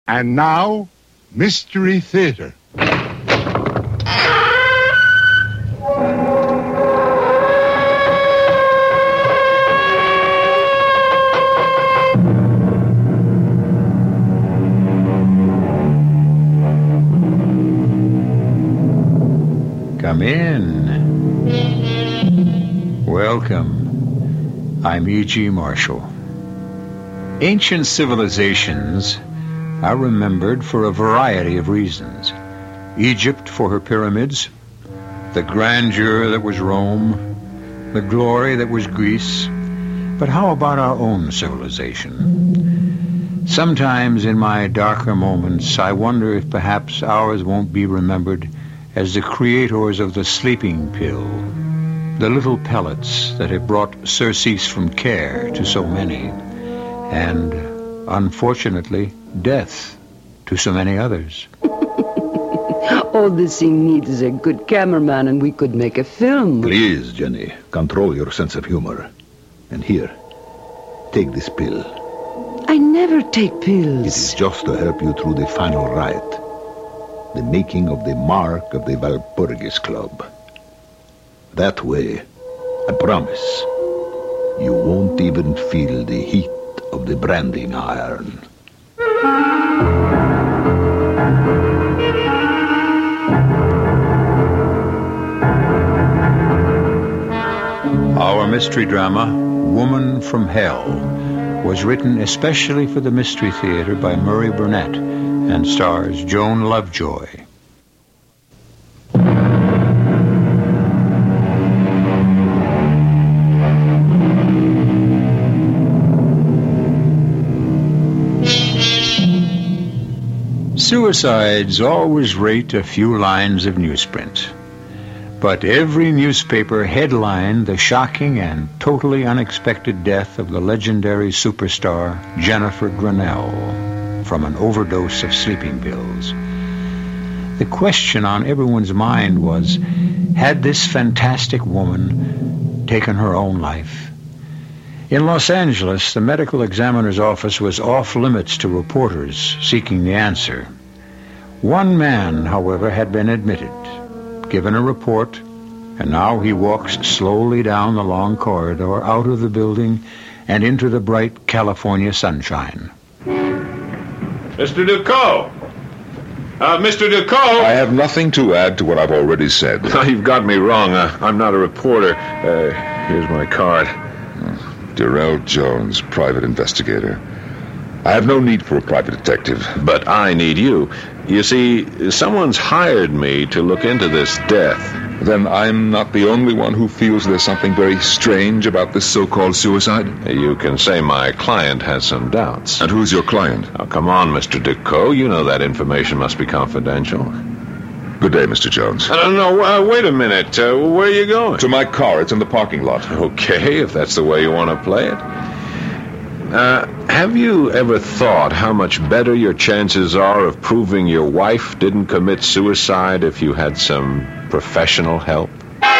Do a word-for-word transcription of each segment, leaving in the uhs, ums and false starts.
And now, Mystery Theater. Come in. Welcome. I'm E G. Marshall. Ancient civilizations are remembered for a variety of reasons. Egypt for her pyramids, the grandeur that was Rome, the glory that was Greece. But how about our own civilization? Sometimes in my darker moments, I wonder if perhaps ours won't be remembered as the creators of the sleeping pill, the little pellets that have brought surcease from care to so many, and, unfortunately, death to so many others. All this thing needs is a good cameraman and we could make a film. Please, Jenny, control your sense of humor. And here, take this pill. I never take pills. It is just to help you through the final rite. The making of the mark of the Walpurgis Club. That way, I promise, you won't even feel the heat of the branding iron. Our mystery drama, Woman from Hell, was written especially for the Mystery Theater by Murray Burnett and stars Joan Lovejoy. Suicides always rate a few lines of newsprint. But every newspaper headlined the shocking and totally unexpected death of the legendary superstar Jennifer Grinnell from an overdose of sleeping pills. The question on everyone's mind was, had this fantastic woman taken her own life? In Los Angeles, the medical examiner's office was off limits to reporters seeking the answer. One man, however, had been admitted, given a report, and now he walks slowly down the long corridor, out of the building, and into the bright California sunshine. Mister Ducot! Uh, Mister Ducot! I have nothing to add to what I've already said. Oh, you've got me wrong. Uh, I'm not a reporter. Uh, here's my card. Darrell Jones, private investigator. I have no need for a private detective. But I need you. You see, someone's hired me to look into this death. Then I'm not the only one who feels there's something very strange about this so-called suicide? You can say my client has some doubts. And who's your client? Oh, come on, Mister Ducot. You know that information must be confidential. Good day, Mister Jones. I don't know. Uh, wait a minute. Uh, where are you going? To my car. It's in the parking lot. Okay, if that's the way you want to play it. Uh, have you ever thought how much better your chances are of proving your wife didn't commit suicide if you had some professional help?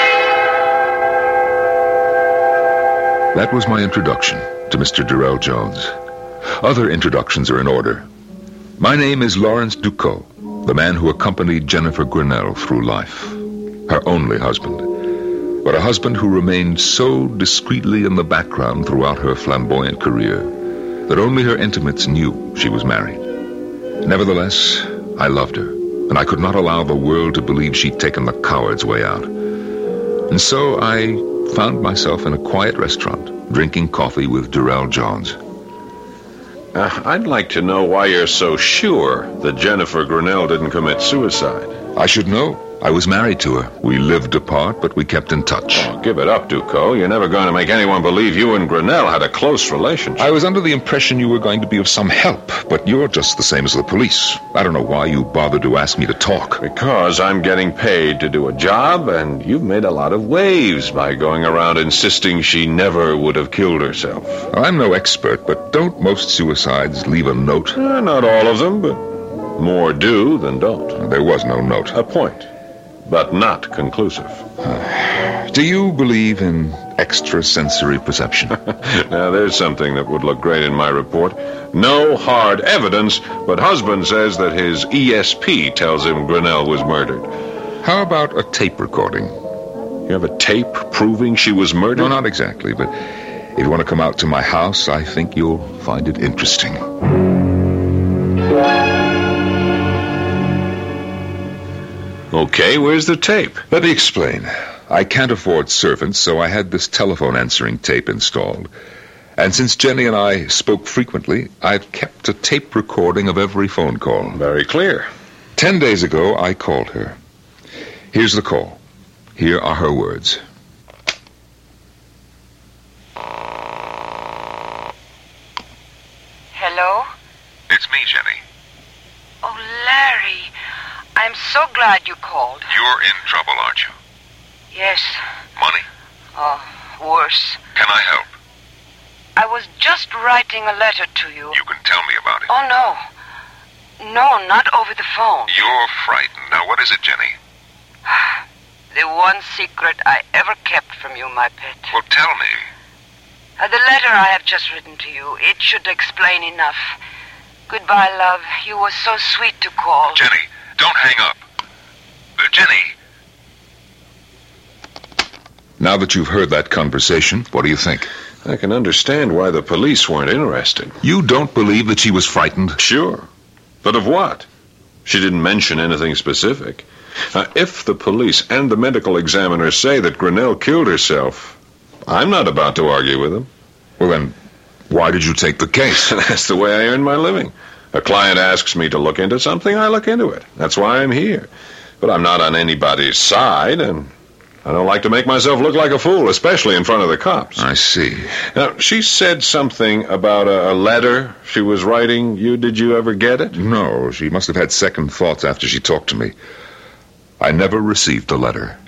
That was my introduction to Mister Darrell Jones. Other introductions are in order. My name is Lawrence Ducot, the man who accompanied Jennifer Grinnell through life, her only husband. But a husband who remained so discreetly in the background throughout her flamboyant career that only her intimates knew she was married. Nevertheless, I loved her, and I could not allow the world to believe she'd taken the coward's way out. And so I found myself in a quiet restaurant, drinking coffee with Darrell Jones. Uh, I'd like to know why you're so sure that Jennifer Grinnell didn't commit suicide. I should know. I was married to her. We lived apart, but we kept in touch. Oh, give it up, Ducot. You're never going to make anyone believe you and Grinnell had a close relationship. I was under the impression you were going to be of some help, but you're just the same as the police. I don't know why you bothered to ask me to talk. Because I'm getting paid to do a job, and you've made a lot of waves by going around insisting she never would have killed herself. I'm no expert, but don't most suicides leave a note? Uh, not all of them, but more do than don't. There was no note. A point. But not conclusive. Uh, do you believe in extrasensory perception. Now, there's something that would look great in my report. No hard evidence, but husband says that his E S P tells him Grinnell was murdered. How about a tape recording? You have a tape proving she was murdered? No, not exactly, but if you want to come out to my house, I think you'll find it interesting. Okay, where's the tape? Let me explain. I can't afford servants, so I had this telephone answering tape installed. And since Jenny and I spoke frequently, I've kept a tape recording of every phone call. Very clear. Ten days ago, I called her. Here's the call. Here are her words. Hello? It's me, Jenny. Oh, Larry. I'm so glad you called. You're in trouble, aren't you? Yes. Money? Oh, worse. Can I help? I was just writing a letter to you. You can tell me about it. Oh, no. No, not over the phone. You're frightened. Now, what is it, Jenny? The one secret I ever kept from you, my pet. Well, tell me. Uh, the letter I have just written to you, it should explain enough. Goodbye, love. You were so sweet to call. Jenny, don't hang up. Uh, Jenny. Now that you've heard that conversation, what do you think? I can understand why the police weren't interested. You don't believe that she was frightened? Sure. But of what? She didn't mention anything specific. Uh, if the police and the medical examiner say that Grinnell killed herself, I'm not about to argue with them. Well, then, why did you take the case? That's the way I earn my living. A client asks me to look into something, I look into it. That's why I'm here. But I'm not on anybody's side, and I don't like to make myself look like a fool, especially in front of the cops. I see. Now, she said something about a, a letter she was writing. You, did you ever get it? No, she must have had second thoughts after she talked to me. I never received the letter.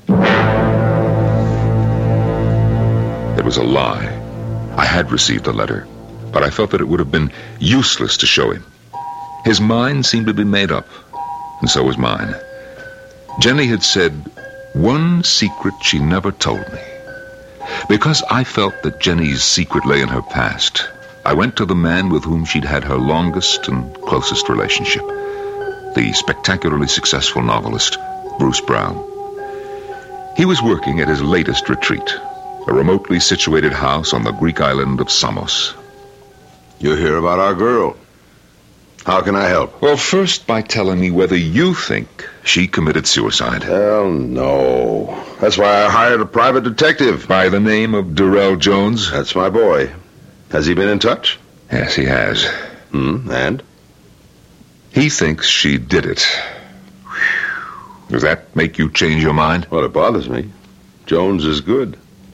It was a lie. I had received the letter, but I felt that it would have been useless to show him. His mind seemed to be made up, and so was mine. Jenny had said one secret she never told me. Because I felt that Jenny's secret lay in her past, I went to the man with whom she'd had her longest and closest relationship, the spectacularly successful novelist, Bruce Brown. He was working at his latest retreat, a remotely situated house on the Greek island of Samos. You hear about our girl. How can I help? Well, first by telling me whether you think she committed suicide. Hell no. That's why I hired a private detective. By the name of Darrell Jones? That's my boy. Has he been in touch? Yes, he has. Hmm, and? He thinks she did it. Does that make you change your mind? Well, it bothers me. Jones is good.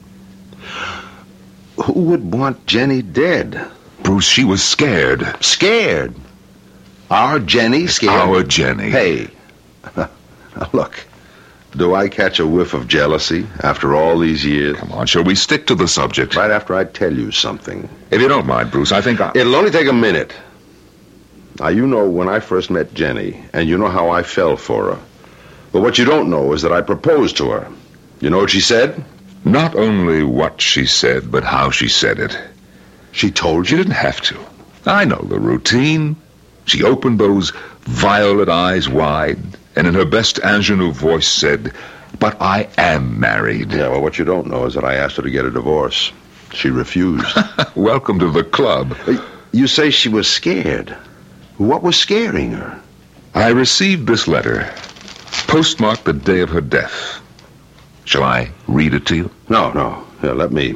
Who would want Jenny dead? Bruce, she was scared. Scared? Our Jenny scared? Our Jenny. Hey, look, do I catch a whiff of jealousy after all these years? Come on, shall we stick to the subject? Right after I tell you something. If you don't mind, Bruce, I think I... It'll only take a minute. Now, you know when I first met Jenny, and you know how I fell for her. But what you don't know is that I proposed to her. You know what she said? Not only what she said, but how she said it. She told She you? didn't have to. I know the routine. She opened those violet eyes wide, and in her best ingenue voice said, "But I am married." Yeah, well, what you don't know is that I asked her to get a divorce. She refused. Welcome to the club. You say she was scared. What was scaring her? I received this letter, postmarked the day of her death. Shall I read it to you? No, no. Here, let me.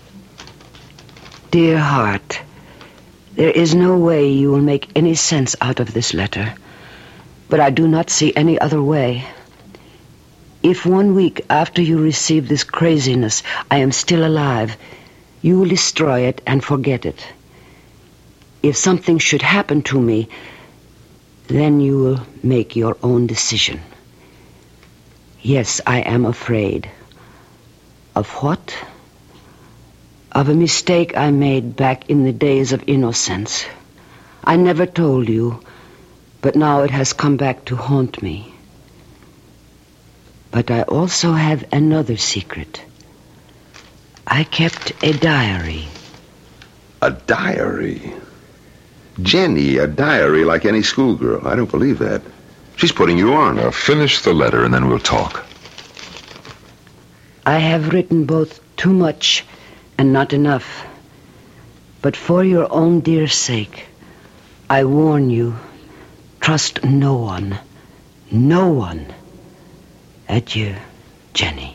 Dear heart, there is no way you will make any sense out of this letter, but I do not see any other way. If one week after you receive this craziness I am still alive, you will destroy it and forget it. If something should happen to me, then you will make your own decision. Yes, I am afraid. Of what? Of a mistake I made back in the days of innocence. I never told you, but now it has come back to haunt me. But I also have another secret. I kept a diary. A diary? Jenny, a diary like any schoolgirl. I don't believe that. She's putting you on. Now, finish the letter and then we'll talk. I have written both too much and not enough. But for your own dear sake, I warn you, trust no one. No one. Adieu, Jenny.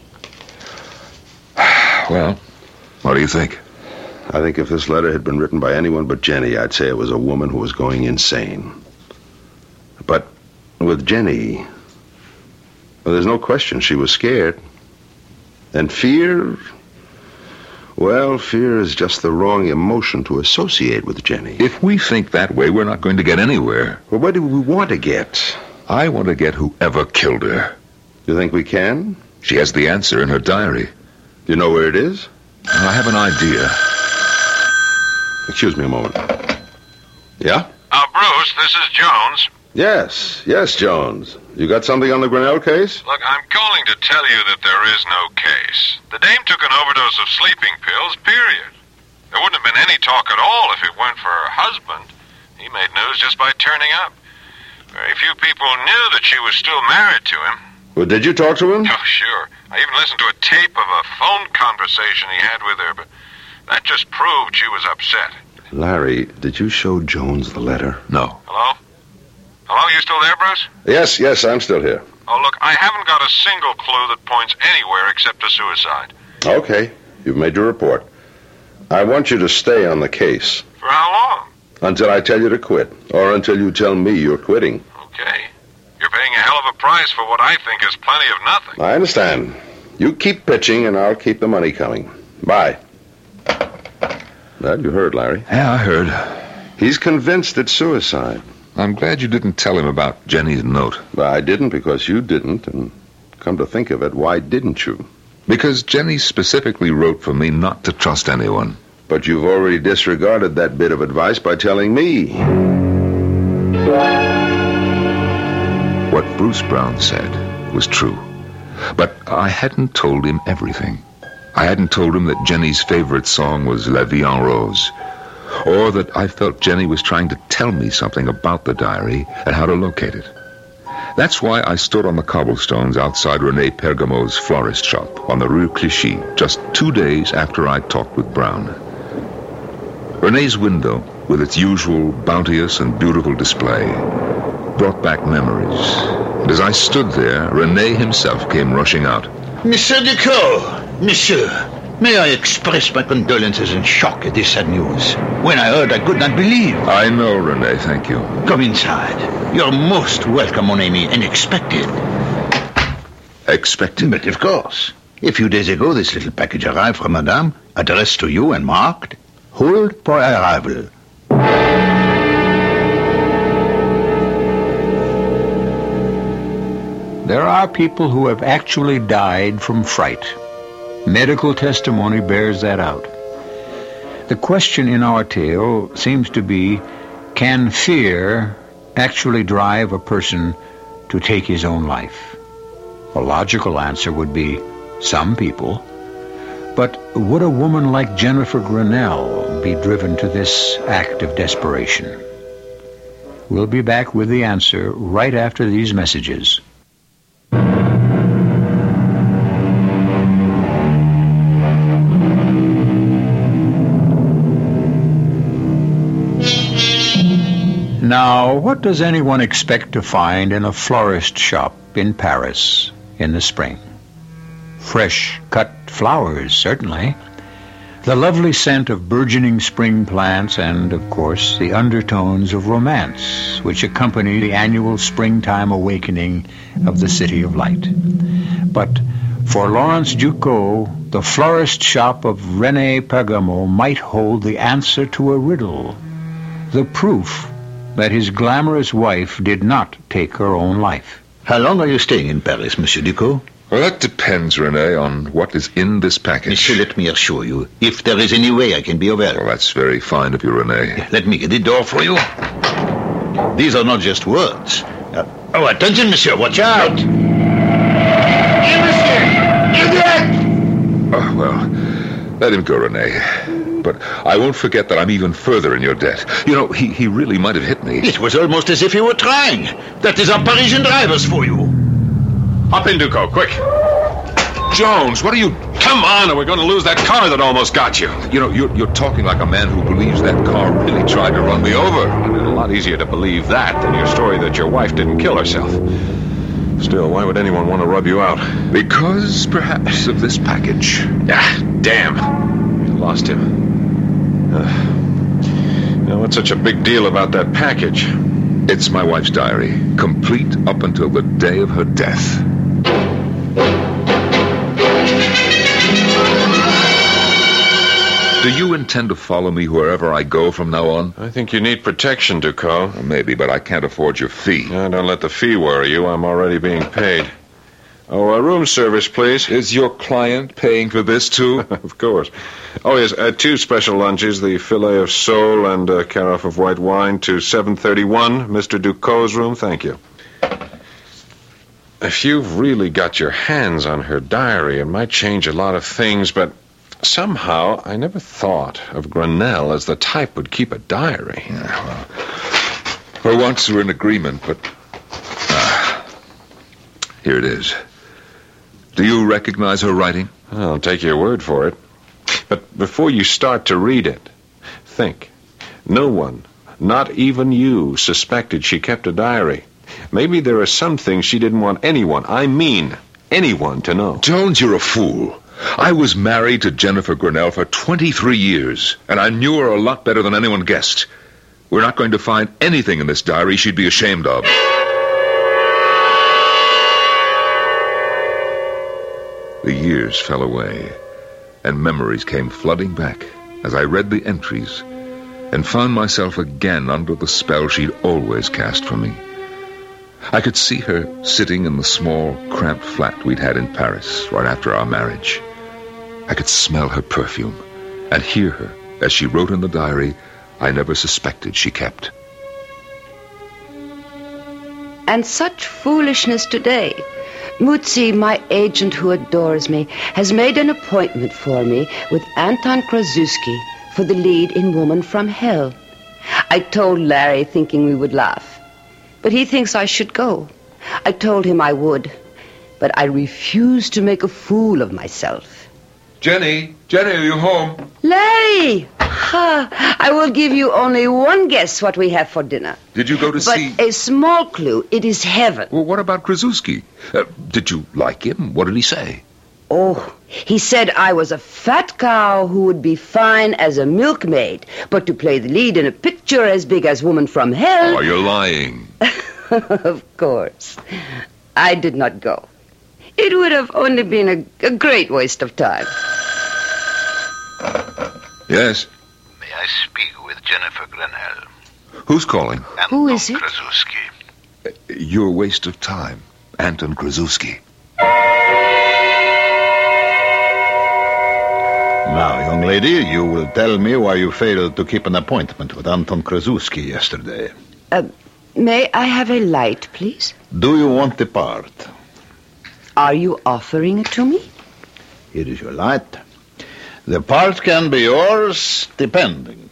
Well, what do you think? I think if this letter had been written by anyone but Jenny, I'd say it was a woman who was going insane. But with Jenny, well, there's no question she was scared. And fear, well, fear is just the wrong emotion to associate with Jenny. If we think that way, we're not going to get anywhere. Well, where do we want to get? I want to get whoever killed her. You think we can? She has the answer in her diary. Do you know where it is? I have an idea. Excuse me a moment. Yeah? Uh, Bruce, this is Jones. Yes, yes, Jones. You got something on the Grinnell case? Look, I'm calling to tell you that there is no case. The dame took an overdose of sleeping pills, period. There wouldn't have been any talk at all if it weren't for her husband. He made news just by turning up. Very few people knew that she was still married to him. Well, did you talk to him? Oh, sure. I even listened to a tape of a phone conversation he had with her, but that just proved she was upset. Larry, did you show Jones the letter? No. Hello? Hello, you still there, Bruce? Yes, yes, I'm still here. Oh, look, I haven't got a single clue that points anywhere except to suicide. Okay, you've made your report. I want you to stay on the case. For how long? Until I tell you to quit, or until you tell me you're quitting. Okay. You're paying a hell of a price for what I think is plenty of nothing. I understand. You keep pitching, and I'll keep the money coming. Bye. That you heard, Larry. Yeah, I heard. He's convinced it's suicide. I'm glad you didn't tell him about Jenny's note. Well, I didn't because you didn't, and come to think of it, why didn't you? Because Jenny specifically wrote for me not to trust anyone. But you've already disregarded that bit of advice by telling me. What Bruce Brown said was true. But I hadn't told him everything. I hadn't told him that Jenny's favorite song was La Vie en Rose, or that I felt Jenny was trying to tell me something about the diary and how to locate it. That's why I stood on the cobblestones outside Rene Pergamo's florist shop on the Rue Clichy just two days after I talked with Brown. Rene's window, with its usual bounteous and beautiful display, brought back memories. And as I stood there, Rene himself came rushing out. Monsieur Duclos, monsieur, may I express my condolences and shock at this sad news. When I heard, I could not believe. I know, Rene, thank you. Come inside. You're most welcome, mon ami, and expected. Expected? But of course. A few days ago, this little package arrived from Madame, addressed to you and marked, Hold for arrival. There are people who have actually died from fright. Medical testimony bears that out. The question in our tale seems to be, can fear actually drive a person to take his own life? A logical answer would be, some people. But would a woman like Jennifer Grinnell be driven to this act of desperation? We'll be back with the answer right after these messages. Now, what does anyone expect to find in a florist shop in Paris in the spring? Fresh cut flowers, certainly. The lovely scent of burgeoning spring plants and, of course, the undertones of romance which accompany the annual springtime awakening of the City of Light. But for Laurence Duclos, the florist shop of Rene Pergamo might hold the answer to a riddle, the proof that his glamorous wife did not take her own life. How long are you staying in Paris, Monsieur Duclos? Well, that depends, Rene, on what is in this package. Monsieur, let me assure you, if there is any way I can be of help. Well, that's very fine of you, Rene. Let me get the door for you. These are not just words. Uh, oh, attention, monsieur, watch out! Here, monsieur! Idiot! Oh, well, Let him go, Rene. But I won't forget that I'm even further in your debt. You know, he, he really might have hit me. It was almost as if he were trying. That is our Parisian drivers for you. Hop in, Ducot, quick. Jones, what are you... Come on, or we're going to lose that car that almost got you. You know, you're, you're talking like a man who believes that car really tried to run me over. It's a lot easier to believe that than your story that your wife didn't kill herself. Still, why would anyone want to rub you out? Because, perhaps, of this package. Ah, damn. You lost him. Uh, now, what's such a big deal about that package? It's my wife's diary, complete up until the day of her death. Do you intend to follow me wherever I go from now on? I think you need protection, Ducot. Well, maybe, but I can't afford your fee. No, don't let the fee worry you. I'm already being paid. Oh, uh, room service, please. Is your client paying for this, too? Of course. Oh, yes, uh, two special lunches, the filet of sole and a carafe of white wine to seven thirty-one, Mister Ducot's room. Thank you. If you've really got your hands on her diary, it might change a lot of things, but somehow I never thought of Grenell as the type would keep a diary. Yeah, well, for once we're in agreement, but... Ah, here it is. Do you recognize her writing? I'll take your word for it. But before you start to read it, think. No one, not even you, suspected she kept a diary. Maybe there are some things she didn't want anyone, I mean anyone, to know. Jones, you're a fool. I was married to Jennifer Grenell for twenty-three years, and I knew her a lot better than anyone guessed. We're not going to find anything in this diary she'd be ashamed of. The years fell away, and memories came flooding back as I read the entries and found myself again under the spell she'd always cast for me. I could see her sitting in the small, cramped flat we'd had in Paris right after our marriage. I could smell her perfume and hear her as she wrote in the diary I never suspected she kept. And such foolishness today. Mutzi, my agent who adores me, has made an appointment for me with Anton Krasuski for the lead in Woman from Hell. I told Larry thinking we would laugh, but he thinks I should go. I told him I would, but I refused to make a fool of myself. Jenny, Jenny, are you home? Larry! Ha, I will give you only one guess what we have for dinner. Did you go to but see... a small clue. It is heaven. Well, what about Krasuski? Uh, did you like him? What did he say? Oh, he said I was a fat cow who would be fine as a milkmaid, but to play the lead in a picture as big as Woman from Hell... Oh, you're lying. Of course. I did not go. It would have only been a, a great waste of time. Yes? May I speak with Jennifer Grenell? Who's calling? Who is it? Krasuski. Uh, your waste of time, Anton Krasuski. Now, young lady, you will tell me why you failed to keep an appointment with Anton Krasuski yesterday. Uh, may I have a light, please? Do you want the part? Are you offering it to me? Here is your light. The part can be yours, depending.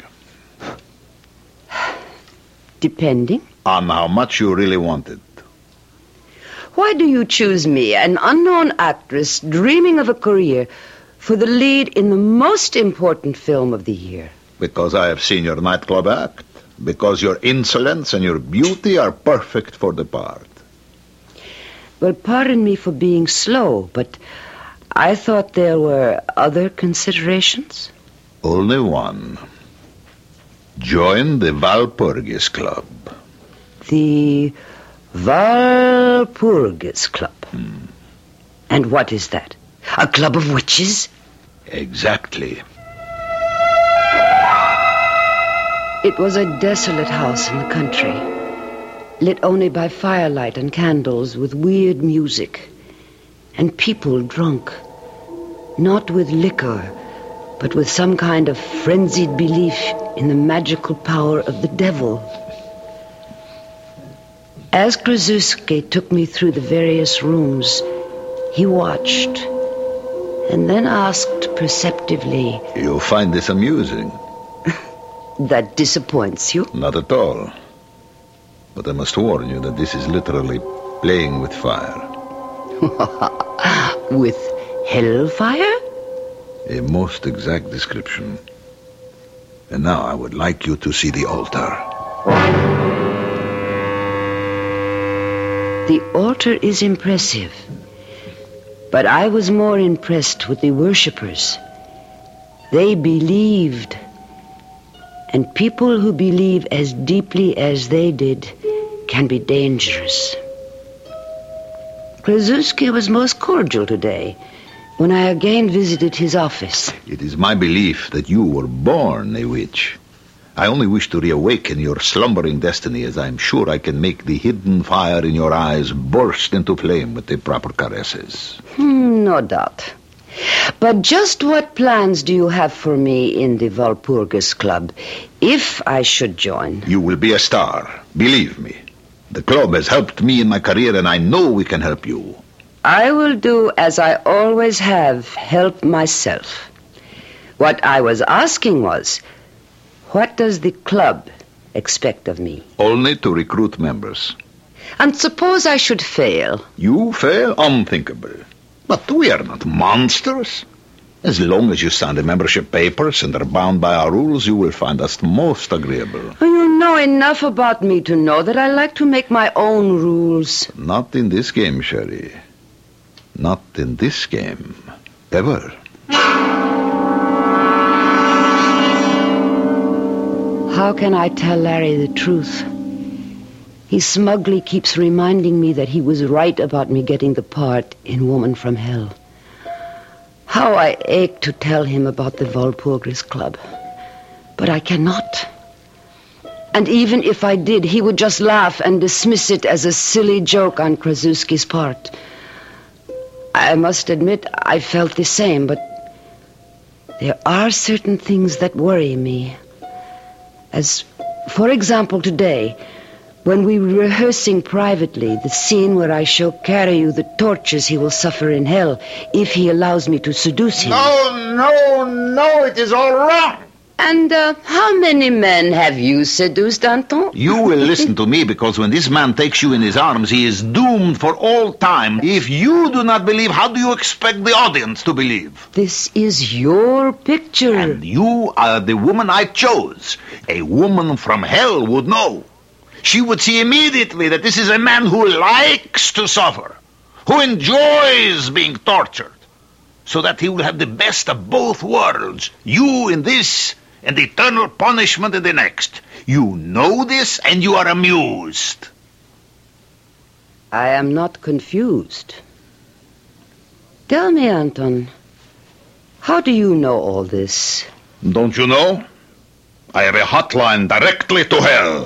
Depending? On how much you really want it. Why do you choose me, an unknown actress dreaming of a career, for the lead in the most important film of the year? Because I have seen your nightclub act. Because your insolence and your beauty are perfect for the part. Well, pardon me for being slow, but I thought there were other considerations. Only one. Join the Walpurgis Club. The Walpurgis Club. Hmm. And what is that? A club of witches? Exactly. It was a desolate house in the country, lit only by firelight and candles, with weird music, and people drunk, not with liquor, but with some kind of frenzied belief in the magical power of the devil. As Krasuski took me through the various rooms, he watched, and then asked perceptively, You find this amusing? That disappoints you? Not at all. But I must warn you that this is literally playing with fire. With hellfire? A most exact description. And now I would like you to see the altar. The altar is impressive. But I was more impressed with the worshippers. They believed. And people who believe as deeply as they did can be dangerous. Krasuski was most cordial today when I again visited his office. It is my belief that you were born a witch. I only wish to reawaken your slumbering destiny, as I am sure I can make the hidden fire in your eyes burst into flame with the proper caresses. Hmm, no doubt. But just what plans do you have for me in the Walpurgis Club, if I should join? You will be a star, believe me. The club has helped me in my career, and I know we can help you. I will do as I always have, help myself. What I was asking was, what does the club expect of me? Only to recruit members. And suppose I should fail? You fail? Unthinkable. But we are not monsters. As long as you sign the membership papers and are bound by our rules, you will find us most agreeable. You know enough about me to know that I like to make my own rules. Not in this game, Sherry. Not in this game. Ever. How can I tell Larry the truth? He smugly keeps reminding me that he was right about me getting the part in Woman from Hell. How I ache to tell him about the Walpurgis Club. But I cannot. And even if I did, he would just laugh and dismiss it as a silly joke on Krasuski's part. I must admit I felt the same, but there are certain things that worry me. As, for example, today, when we were rehearsing privately the scene where I show Karyu the tortures he will suffer in hell if he allows me to seduce him. No, no, no, it is all wrong. And uh, how many men have you seduced, Anton? You will listen to me, because when this man takes you in his arms, he is doomed for all time. If you do not believe, how do you expect the audience to believe? This is your picture. And you are the woman I chose. A woman from hell would know. She would see immediately that this is a man who likes to suffer, who enjoys being tortured, so that he will have the best of both worlds. You in this, and eternal punishment in the next. You know this, and you are amused. I am not confused. Tell me, Anton, how do you know all this? Don't you know? I have a hotline directly to hell.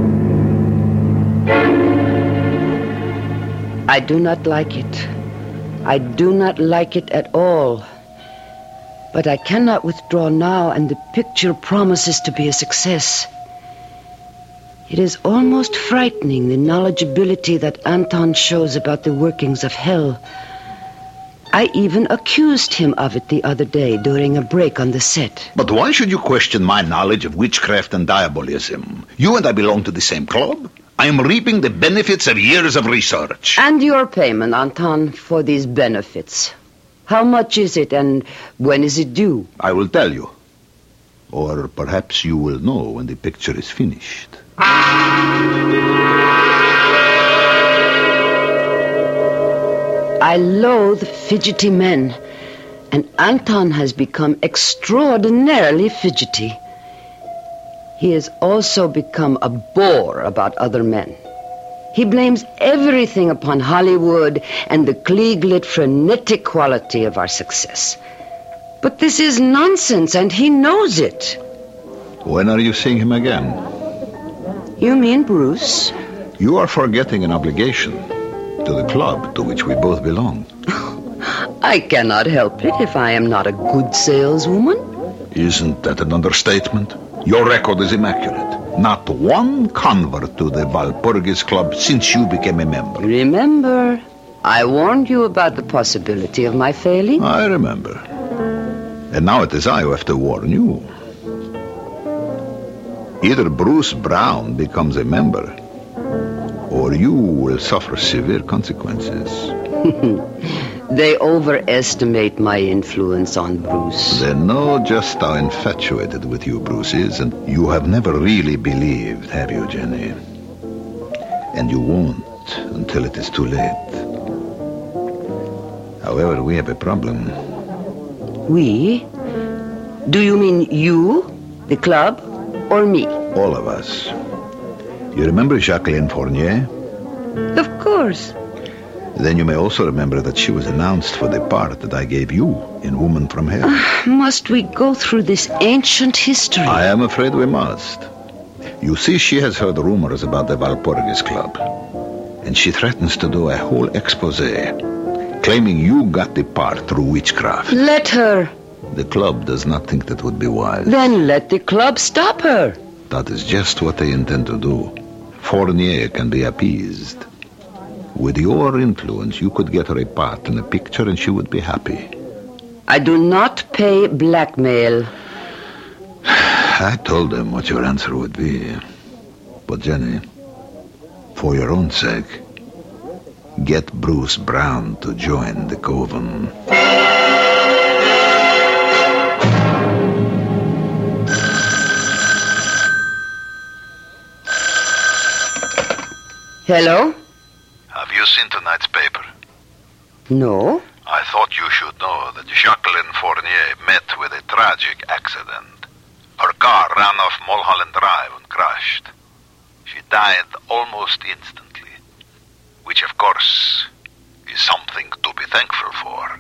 I do not like it. I do not like it at all. But I cannot withdraw now, and the picture promises to be a success. It is almost frightening, the knowledgeability that Anton shows about the workings of hell. I even accused him of it the other day during a break on the set. But why should you question my knowledge of witchcraft and diabolism? You and I belong to the same club. I am reaping the benefits of years of research. And your payment, Anton, for these benefits. How much is it, and when is it due? I will tell you. Or perhaps you will know when the picture is finished. I loathe fidgety men, and Anton has become extraordinarily fidgety. He has also become a bore about other men. He blames everything upon Hollywood and the Klieg-lit frenetic quality of our success. But this is nonsense, and he knows it. When are you seeing him again? You mean Bruce? You are forgetting an obligation to the club to which we both belong. I cannot help it if I am not a good saleswoman. Isn't that an understatement? Your record is immaculate. Not one convert to the Walpurgis Club since you became a member. Remember, I warned you about the possibility of my failing. I remember. And now it is I who have to warn you. Either Bruce Brown becomes a member, or you will suffer severe consequences. They overestimate my influence on Bruce. They know just how infatuated with you Bruce is, and you have never really believed, have you, Jenny? And you won't until it is too late. However, we have a problem. We? Do you mean you, the club, or me? All of us. You remember Jacqueline Fournier? Of course. Then you may also remember that she was announced for the part that I gave you in Woman from Hell. Uh, must we go through this ancient history? I am afraid we must. You see, she has heard rumors about the Walpurgis Club, and she threatens to do a whole expose, claiming you got the part through witchcraft. Let her. The club does not think that would be wise. Then let the club stop her. That is just what they intend to do. Fournier can be appeased. With your influence, you could get her a part in a picture and she would be happy. I do not pay blackmail. I told them what your answer would be. But Jenny, for your own sake, get Bruce Brown to join the coven. Hello? Have you seen tonight's paper? No. I thought you should know that Jacqueline Fournier met with a tragic accident. Her car ran off Mulholland Drive and crashed. She died almost instantly, which of course is something to be thankful for.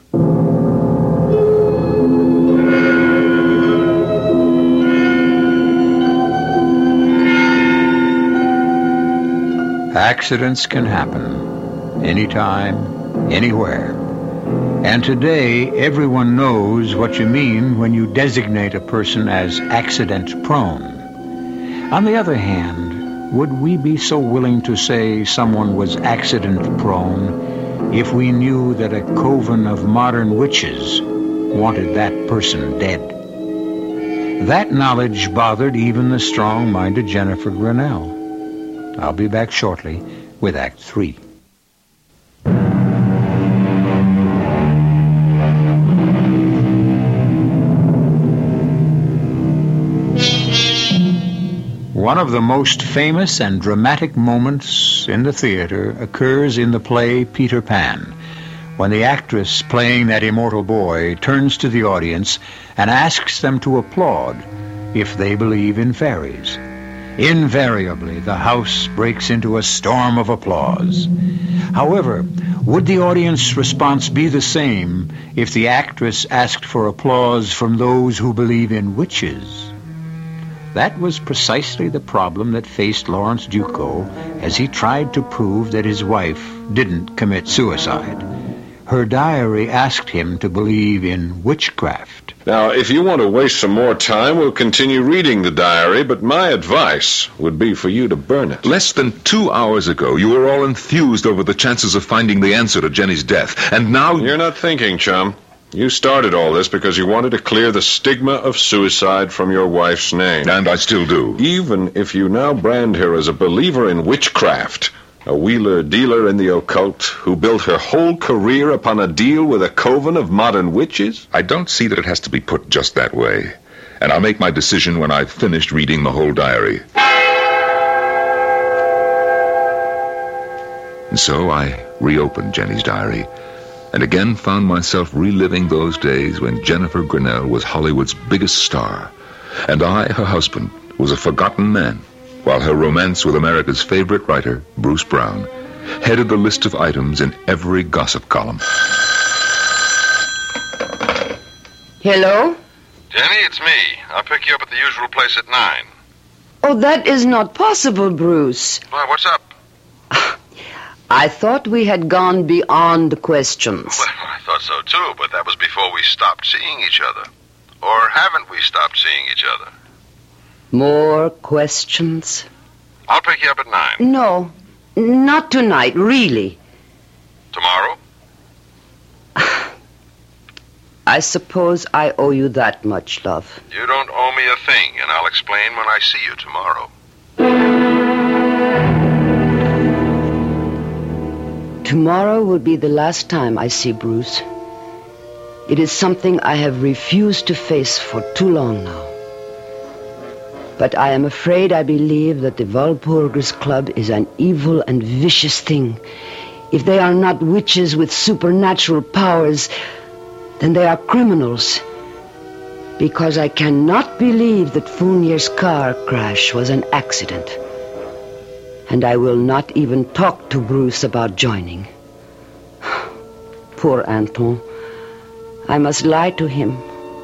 Accidents can happen anytime, anywhere. And today, everyone knows what you mean when you designate a person as accident-prone. On the other hand, would we be so willing to say someone was accident-prone if we knew that a coven of modern witches wanted that person dead? That knowledge bothered even the strong-minded Jennifer Grinnell. I'll be back shortly with Act Three. One of the most famous and dramatic moments in the theater occurs in the play Peter Pan, when the actress playing that immortal boy turns to the audience and asks them to applaud if they believe in fairies. Invariably, the house breaks into a storm of applause. However, would the audience response be the same if the actress asked for applause from those who believe in witches? That was precisely the problem that faced Lawrence Duco as he tried to prove that his wife didn't commit suicide. Her diary asked him to believe in witchcraft. Now, if you want to waste some more time, we'll continue reading the diary, but my advice would be for you to burn it. Less than two hours ago, you were all enthused over the chances of finding the answer to Jenny's death, and now... You're not thinking, chum. You started all this because you wanted to clear the stigma of suicide from your wife's name. And I still do. Even if you now brand her as a believer in witchcraft, a wheeler dealer in the occult who built her whole career upon a deal with a coven of modern witches? I don't see that it has to be put just that way. And I'll make my decision when I've finished reading the whole diary. And so I reopened Jenny's diary, and again found myself reliving those days when Jennifer Grinnell was Hollywood's biggest star, and I, her husband, was a forgotten man, while her romance with America's favorite writer, Bruce Brown, headed the list of items in every gossip column. Hello? Jenny, it's me. I'll pick you up at the usual place at nine. Oh, that is not possible, Bruce. Why, what's up? I thought we had gone beyond questions. Well, I thought so too, but that was before we stopped seeing each other. Or haven't we stopped seeing each other? More questions? I'll pick you up at nine. No, not tonight, really. Tomorrow? I suppose I owe you that much, love. You don't owe me a thing, and I'll explain when I see you tomorrow. Tomorrow will be the last time I see Bruce. It is something I have refused to face for too long now. But I am afraid I believe that the Walpurgis Club is an evil and vicious thing. If they are not witches with supernatural powers, then they are criminals. Because I cannot believe that Fournier's car crash was an accident. And I will not even talk to Bruce about joining. Poor Anton. I must lie to him.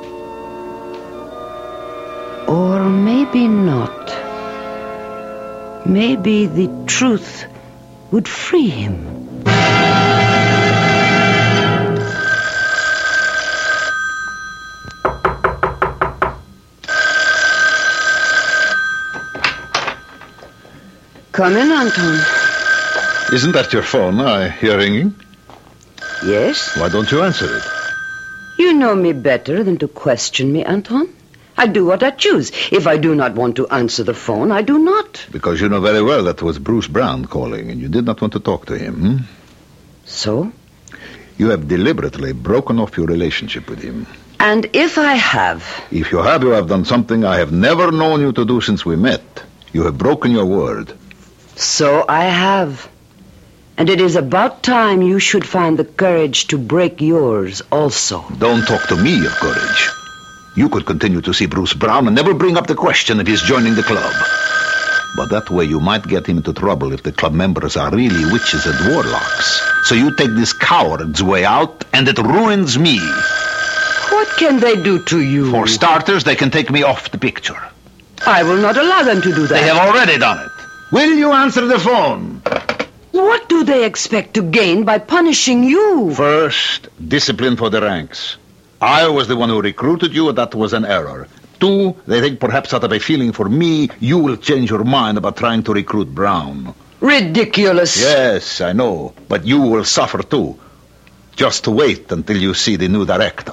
Or maybe not. Maybe the truth would free him. Come in, Anton. Isn't that your phone I hear ringing? Yes? Why don't you answer it? You know me better than to question me, Anton. I do what I choose. If I do not want to answer the phone, I do not. Because you know very well that was Bruce Brown calling, and you did not want to talk to him. Hmm? So? You have deliberately broken off your relationship with him. And if I have? If you have, you have done something I have never known you to do since we met. You have broken your word. So I have. And it is about time you should find the courage to break yours also. Don't talk to me of courage. You could continue to see Bruce Brown and never bring up the question of his joining the club. But that way you might get him into trouble if the club members are really witches and warlocks. So you take this coward's way out, and it ruins me. What can they do to you? For starters, they can take me off the picture. I will not allow them to do that. They have already done it. Will you answer the phone? What do they expect to gain by punishing you? First, discipline for the ranks. I was the one who recruited you, and that was an error. Two, they think perhaps out of a feeling for me, you will change your mind about trying to recruit Brown. Ridiculous. Yes, I know. But you will suffer too. Just wait until you see the new director.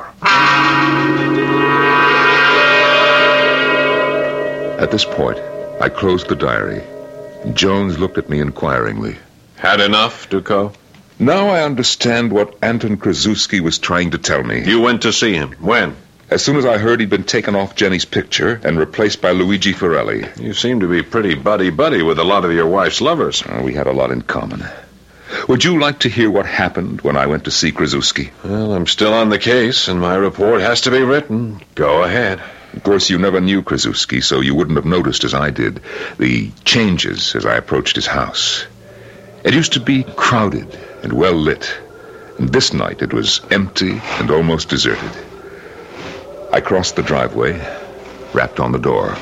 At this point, I closed the diary. Jones looked at me inquiringly. Had enough, Ducot? Now I understand what Anton Krasuski was trying to tell me. You went to see him. When? As soon as I heard he'd been taken off Jenny's picture and replaced by Luigi Ferrelli. You seem to be pretty buddy-buddy with a lot of your wife's lovers. Oh, we had a lot in common. Would you like to hear what happened when I went to see Krasuski? Well, I'm still on the case, and my report has to be written. Go ahead. Of course, you never knew Krasuski, so you wouldn't have noticed, as I did, the changes as I approached his house. It used to be crowded and well lit, and this night it was empty and almost deserted. I crossed the driveway, rapped on the door.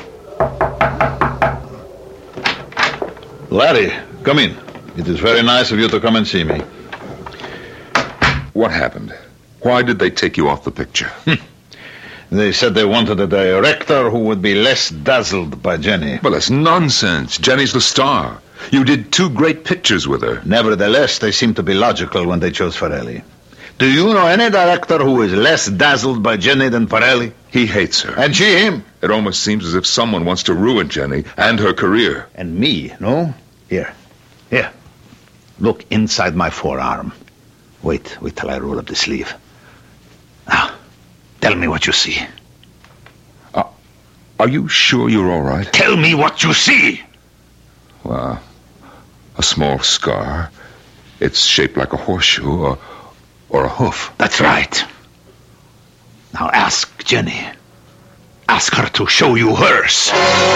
Larry, come in. It is very nice of you to come and see me. What happened? Why did they take you off the picture? They said they wanted a director who would be less dazzled by Jenny. Well, that's nonsense. Jenny's the star. You did two great pictures with her. Nevertheless, they seemed to be logical when they chose Ferrelli. Do you know any director who is less dazzled by Jenny than Ferrelli? He hates her. And she him. It almost seems as if someone wants to ruin Jenny and her career. And me, no? Here. Here. Look inside my forearm. Wait, wait till I roll up the sleeve. Now, tell me what you see. Uh, are you sure you're all right? Tell me what you see! Well, a small scar. It's shaped like a horseshoe or, or a hoof. That's right. Now ask Jenny. Ask her to show you hers.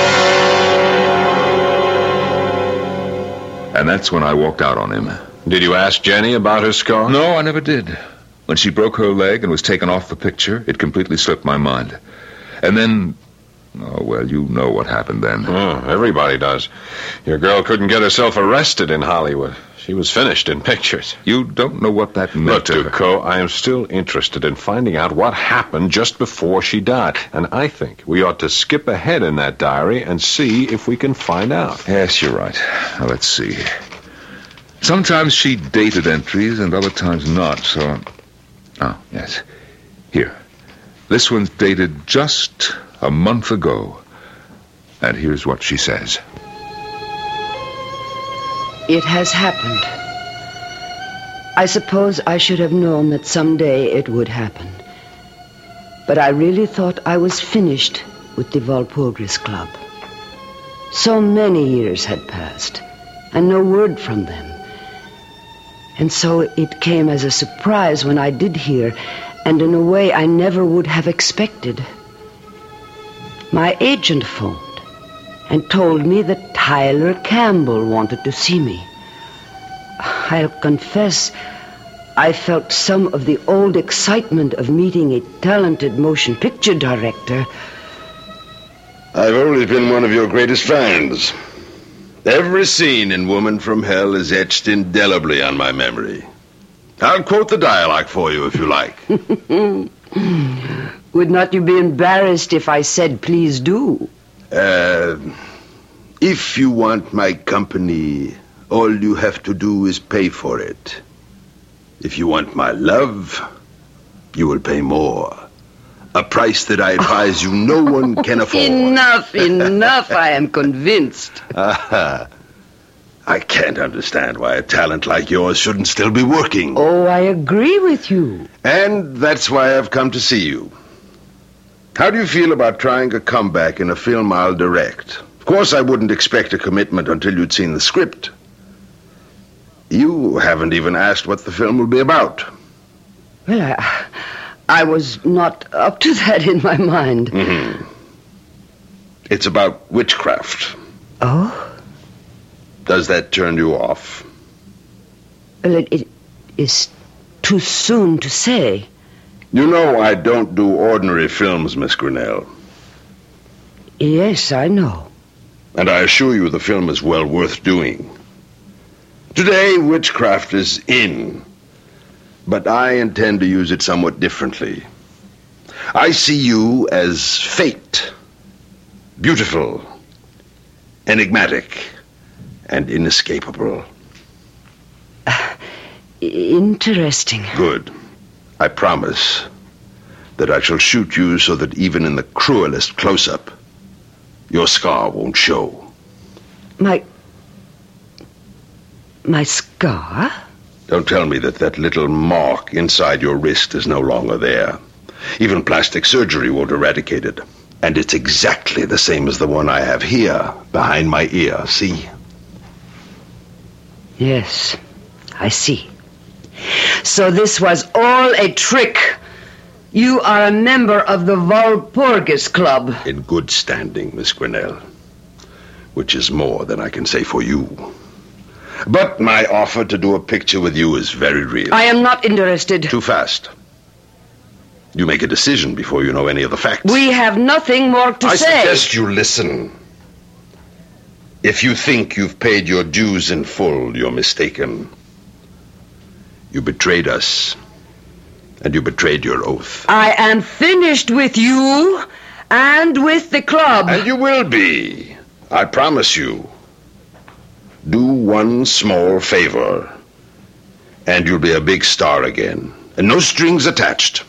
And that's when I walked out on him. Did you ask Jenny about her scar? No, I never did. When she broke her leg and was taken off the picture, it completely slipped my mind. And then... Oh, well, you know what happened then. Oh, everybody does. Your girl couldn't get herself arrested in Hollywood. She was finished in pictures. You don't know what that meant. Look, to Ducot, I am still interested in finding out what happened just before she died. And I think we ought to skip ahead in that diary and see if we can find out. Yes, you're right. Now, let's see. Sometimes she dated entries and other times not, so... Oh, yes. Here. This one's dated just a month ago. And here's what she says. It has happened. I suppose I should have known that someday it would happen. But I really thought I was finished with the Walpurgis Club. So many years had passed, and no word from them. And so it came as a surprise when I did hear, and in a way I never would have expected. My agent phoned and told me that Tyler Campbell wanted to see me. I'll confess, I felt some of the old excitement of meeting a talented motion picture director. I've always been one of your greatest fans. Every scene in Woman from Hell is etched indelibly on my memory. I'll quote the dialogue for you if you like. Would not you be embarrassed if I said, please do? Uh, if you want my company, all you have to do is pay for it. If you want my love, you will pay more. A price that I advise you no one can afford. Enough, enough, I am convinced. Aha. I can't understand why a talent like yours shouldn't still be working. Oh, I agree with you. And that's why I've come to see you. How do you feel about trying a comeback in a film I'll direct? Of course, I wouldn't expect a commitment until you'd seen the script. You haven't even asked what the film will be about. Well, I, I was not up to that in my mind. Mm-hmm. It's about witchcraft. Oh? Does that turn you off? Well, it, it is too soon to say. You know I don't do ordinary films, Miss Grinnell. Yes, I know. And I assure you the film is well worth doing. Today, witchcraft is in, but I intend to use it somewhat differently. I see you as fate, beautiful, enigmatic, and inescapable. Uh, interesting. Good. I promise that I shall shoot you so that even in the cruelest close-up, your scar won't show. My... My scar? Don't tell me that that little mark inside your wrist is no longer there. Even plastic surgery won't eradicate it. And it's exactly the same as the one I have here, behind my ear, see? Yes, I see. So this was all a trick. You are a member of the Walpurgis Club. In good standing, Miss Grinnell. Which is more than I can say for you. But my offer to do a picture with you is very real. I am not interested. Too fast. You make a decision before you know any of the facts. We have nothing more to I say. I suggest you listen. If you think you've paid your dues in full, you're mistaken. You betrayed us, and you betrayed your oath. I am finished with you and with the club. And you will be, I promise you. Do one small favor, and you'll be a big star again. And no strings attached.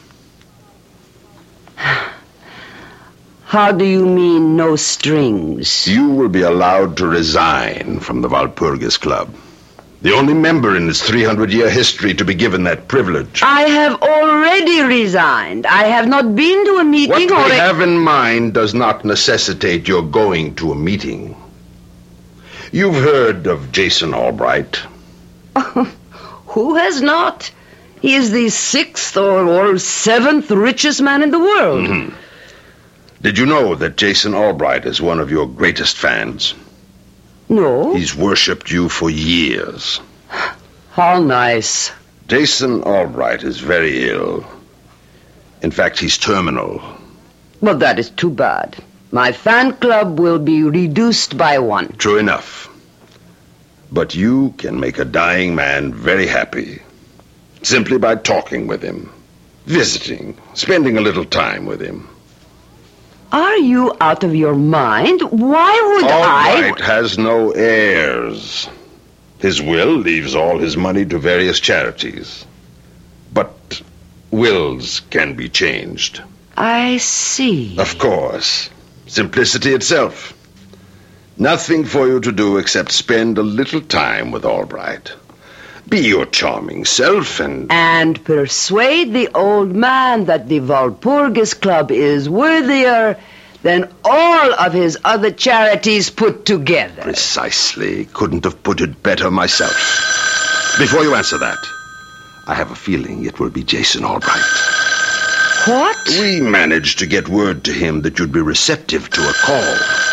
How do you mean, no strings? You will be allowed to resign from the Walpurgis Club. The only member in its three hundred year history to be given that privilege. I have already resigned. I have not been to a meeting what or... What we a... have in mind does not necessitate your going to a meeting. You've heard of Jason Albright. Who has not? He is the sixth or, or seventh richest man in the world. Mm-hmm. Did you know that Jason Albright is one of your greatest fans? No. He's worshipped you for years. How nice. Jason Albright is very ill. In fact, he's terminal. Well, that is too bad. My fan club will be reduced by one. True enough. But you can make a dying man very happy. Simply by talking with him, visiting, spending a little time with him. Are you out of your mind? Why would I... Albright has no heirs. His will leaves all his money to various charities. But wills can be changed. I see. Of course. Simplicity itself. Nothing for you to do except spend a little time with Albright. Be your charming self and... And persuade the old man that the Walpurgis Club is worthier than all of his other charities put together. Precisely. Couldn't have put it better myself. Before you answer that, I have a feeling it will be Jason Albright. What? We managed to get word to him that you'd be receptive to a call.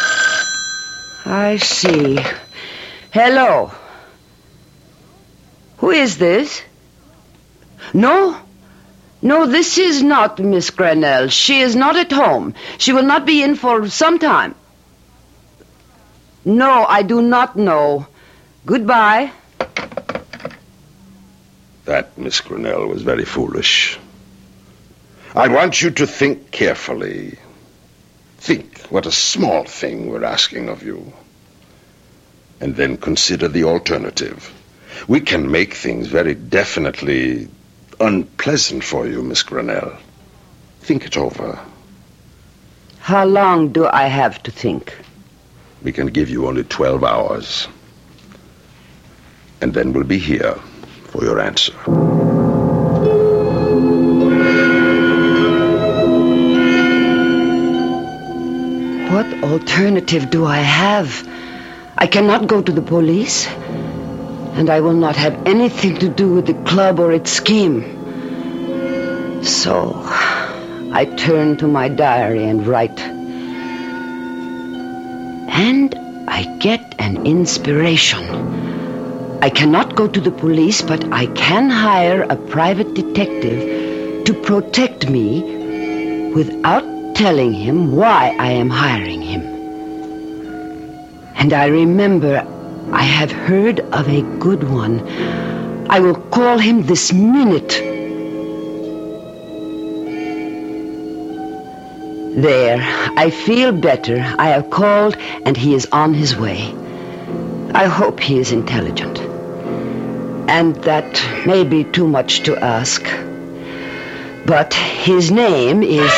I see. Hello. Who is this? No. No, this is not Miss Grenell. She is not at home. She will not be in for some time. No, I do not know. Goodbye. That, Miss Grenell, was very foolish. I want you to think carefully. Think what a small thing we're asking of you. And then consider the alternative. We can make things very definitely unpleasant for you, Miss Grenell. Think it over. How long do I have to think? We can give you only twelve hours. And then we'll be here for your answer. What alternative do I have? I cannot go to the police, and I will not have anything to do with the club or its scheme. So, I turn to my diary and write. And I get an inspiration. I cannot go to the police, but I can hire a private detective to protect me without telling him why I am hiring him. And I remember I have heard of a good one. I will call him this minute. There, I feel better. I have called and he is on his way. I hope he is intelligent. And that may be too much to ask. But his name is...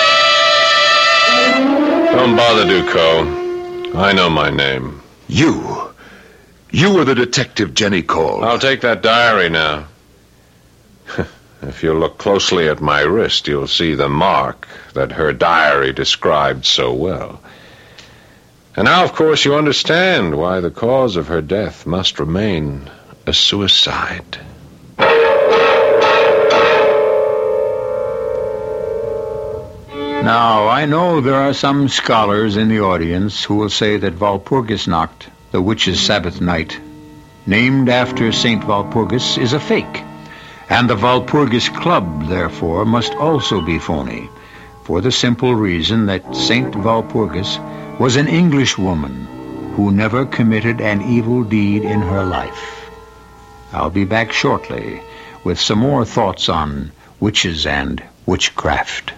Don't bother, Ducot. I know my name. You? You were the detective Jenny called. I'll take that diary now. If you look closely at my wrist, you'll see the mark that her diary described so well. And now, of course, you understand why the cause of her death must remain a suicide. Now, I know there are some scholars in the audience who will say that Walpurgisnacht, the witches' Sabbath night, named after Saint Walpurgis, is a fake, and the Walpurgis Club, therefore, must also be phony, for the simple reason that Saint Walpurgis was an English woman who never committed an evil deed in her life. I'll be back shortly with some more thoughts on witches and witchcraft.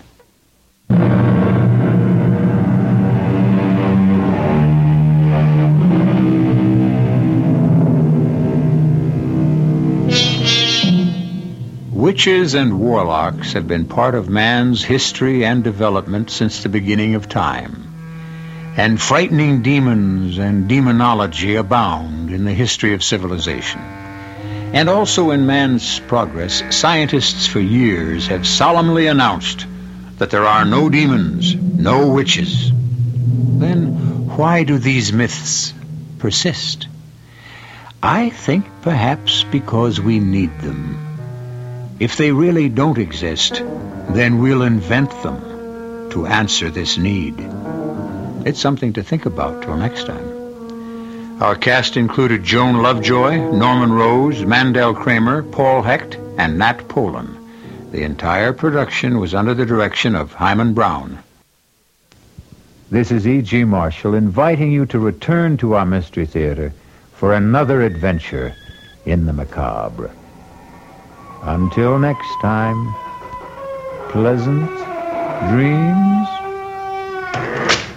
Witches and warlocks have been part of man's history and development since the beginning of time. And frightening demons and demonology abound in the history of civilization. And also in man's progress, scientists for years have solemnly announced that there are no demons, no witches. Then why do these myths persist? I think perhaps because we need them. If they really don't exist, then we'll invent them to answer this need. It's something to think about till next time. Our cast included Joan Lovejoy, Norman Rose, Mandel Kramer, Paul Hecht, and Nat Polan. The entire production was under the direction of Hyman Brown. This is E G. Marshall inviting you to return to our Mystery Theater for another adventure in the macabre. Until next time, pleasant dreams.